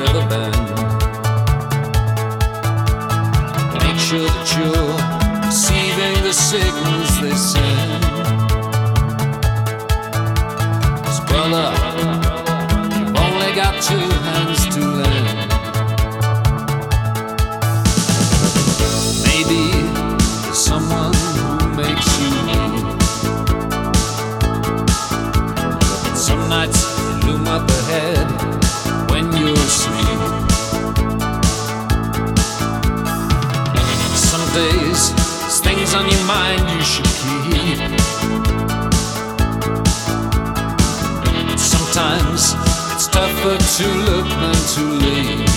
the bend. Make sure that you're receiving the signals they send. 'Cause brother, you've only got two hands to lend. Maybe there's someone who makes you weep. Some nights loom up ahead when you're asleep. Some days there's things on your mind you should keep. Sometimes it's tougher to look than to leave.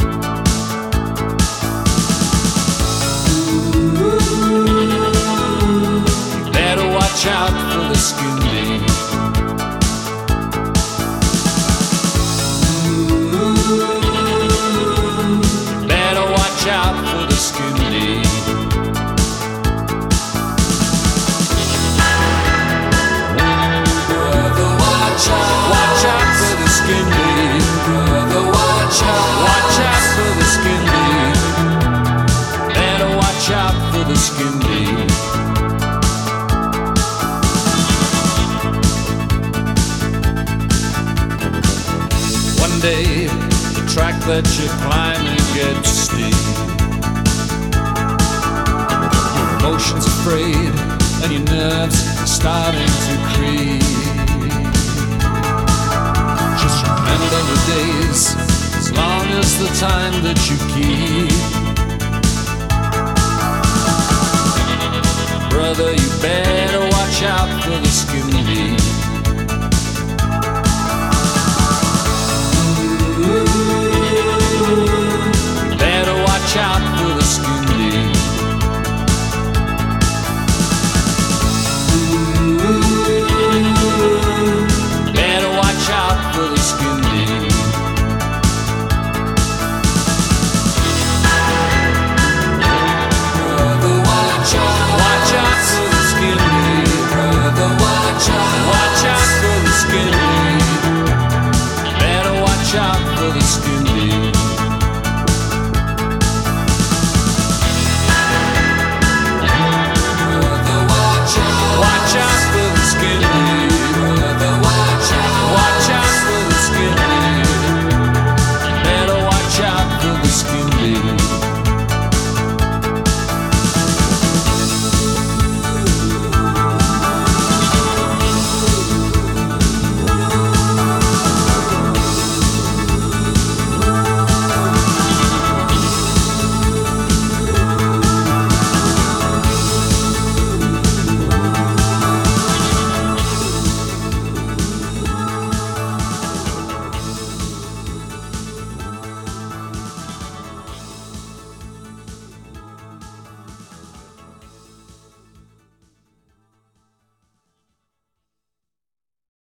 You better watch out for the skin deep. Better watch out for the skin deep. Brother, watch out for the skin deep. Brother, watch out for the skin deep. Better watch out for the skin deep. One day the track that you're climbing gets steep. Your emotions are frayed and your nerves are starting to creep. Just remember the days, as long as the time that you keep. Brother, you better watch out for the skin deep.